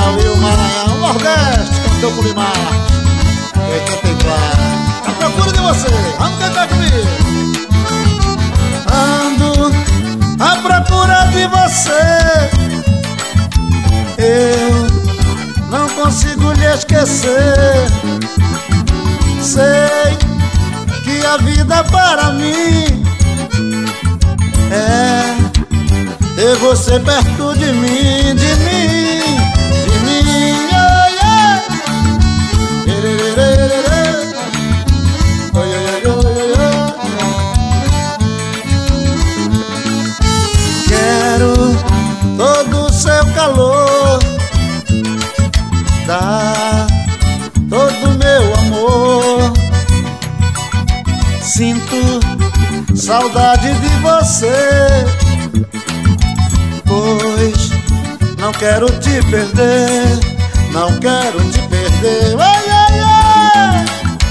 Piauí, o Maranhão, o Nordeste, cantou com Limar. Eita, tem claro. À procura de você, vamos cantar comigo. Ando à procura de você, eu não consigo lhe esquecer. Sei que a vida para mim é ter você perto de mim, de mim, de mim, oh yeah. Oh, yeah, yeah, yeah. Quero todo o seu calor, dar todo o meu amor. Sinto saudade de você, pois não quero te perder, não quero te perder. Ai, ai, ai.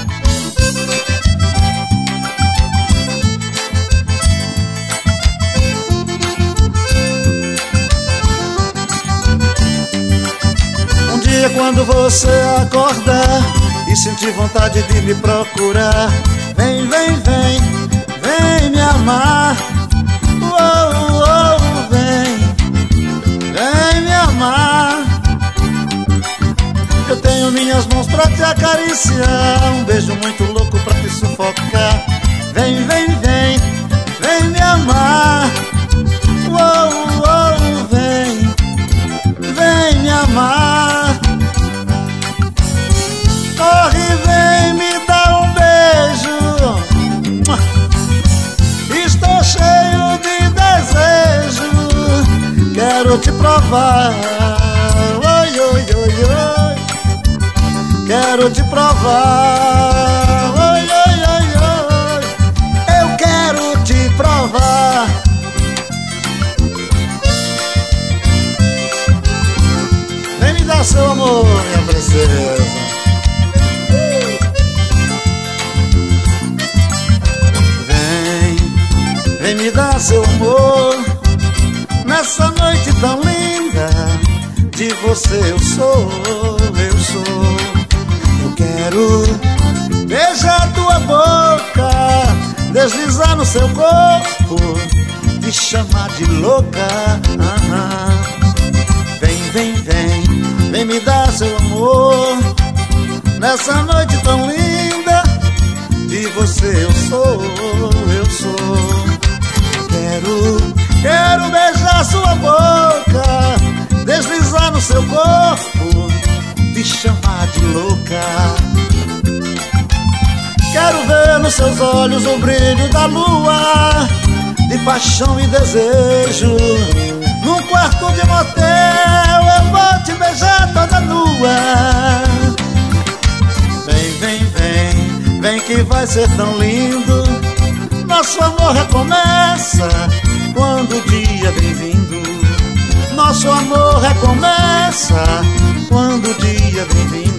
Um dia quando você acordar e sentir vontade de me procurar, vem, vem, vem, vem me amar. Oh, oh, vem me amar. Eu tenho minhas mãos pra te acariciar, um beijo muito louco pra te sufocar. Vem, vem, vem, vem me amar. Oh, oh, vem me amar. Corre, vem me dar um beijo. Estou cheio de desejo, quero te provar. Oi, oi, oi, oi. Quero te provar. Oi, oi, oi, oi. Eu quero te provar. Vem me dar seu amor, minha princesa. Vem me dar seu amor, nessa noite tão linda. De você eu sou, eu sou. Eu quero beijar tua boca, deslizar no seu corpo, te chamar de louca. Vem, vem, vem, vem me dar seu amor, nessa noite tão linda. De você eu sou, eu sou. Quero beijar sua boca, deslizar no seu corpo, te chamar de louca. Quero ver nos seus olhos o brilho da lua, de paixão e desejo. Num quarto de motel eu vou te beijar toda nua. Vem, vem, vem, vem que vai ser tão lindo. Nosso amor recomeça quando o dia vem vindo. Nosso amor recomeça quando o dia vem vindo.